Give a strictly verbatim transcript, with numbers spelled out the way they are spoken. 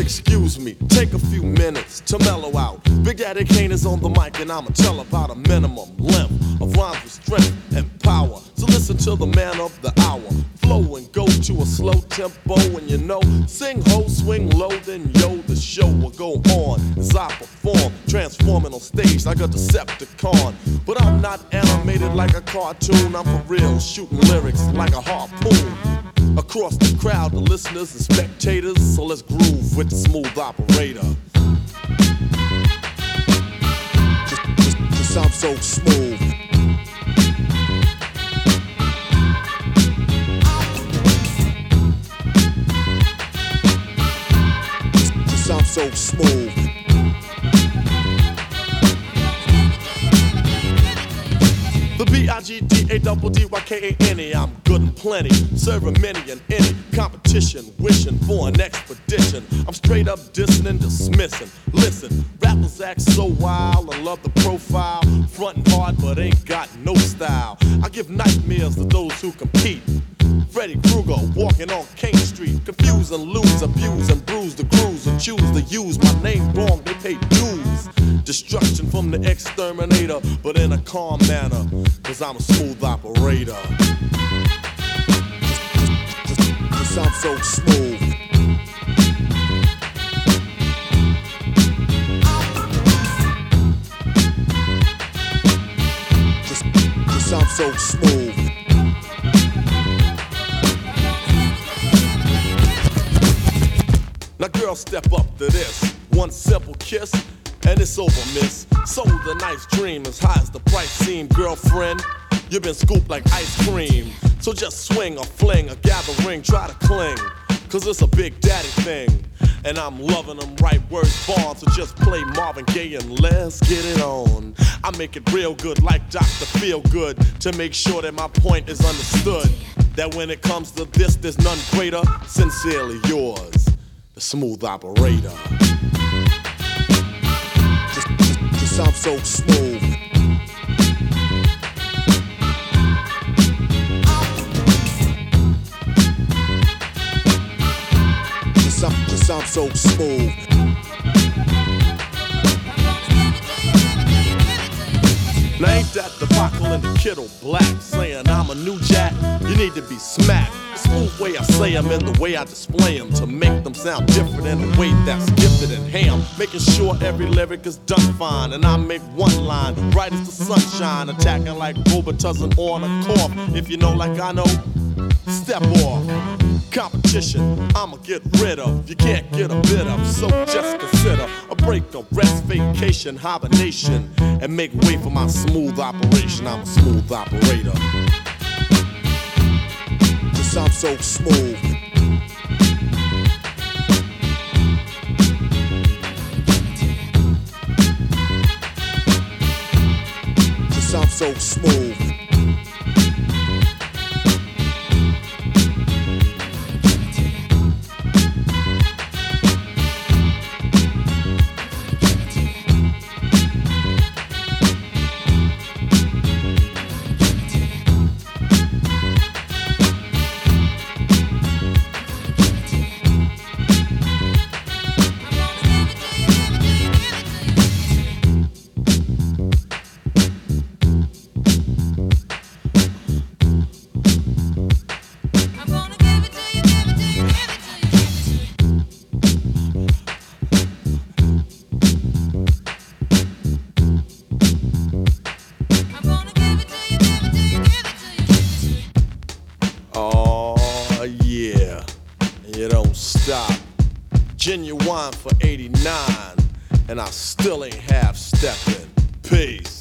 excuse me, take a few minutes to mellow out. Big Daddy Kane is on the mic and I'ma tell about a minimum length of rhymes with strength and power. So listen to the man of the hour. Flow and go to a slow tempo and you know, sing ho, swing low, then yo, the show will go on as I perform, transforming on stage like a Decepticon. But I'm not animated like a cartoon, I'm for real, shooting lyrics like a harpoon. Across the crowd, the listeners and spectators, so let's groove with the smooth operator. Just, just, just I'm so smooth. Just, just I'm so smooth. The B I G D A double D Y K A N E, I'm good and plenty, serving many and any competition, wishing for an expedition. I'm straight up dissing and dismissing. Listen, rappers act so wild and love the profile, frontin' hard but ain't got no style. I give nightmares to those who compete. Freddy Krueger walking on King Street, confuse and lose, abuse and bruise the crews who choose to use my name wrong, they pay dues. Destruction from the exterminator, but in a calm manner, cause I'm a smooth operator. Cause I'm so smooth. Cause, cause I'm so smooth. Now girls, step up to this. One simple kiss and it's over, miss. Sold a nice dream as high as the price seemed. Girlfriend, you've been scooped like ice cream. So just swing or fling or gather ring, try to cling, cause it's a Big Daddy thing. And I'm loving them right words born. So just play Marvin Gaye and let's get it on. I make it real good like Doctor Feelgood to make sure that my point is understood. That when it comes to this, there's none greater. Sincerely yours, the smooth operator. Just, just, just I'm so smooth. Just, I'm, just I'm so smooth. Now ain't that the Bockel and the Kittle Black saying I'm a new jack? You need to be smacked. The smooth way I say them and the way I display them to make them sound different in a way that's gifted and ham. Making sure every lyric is done fine and I make one line bright as the sunshine, attacking like Robitussin on a cough. If you know like I know, step off. Competition, I'ma get rid of. You can't get a bit of, so just consider a break, a rest, vacation, hibernation, and make way for my smooth operation. I'm a smooth operator. Cause I'm so smooth. Cause I'm so smooth. Genuine for eighty-nine, and I still ain't half stepping. Peace.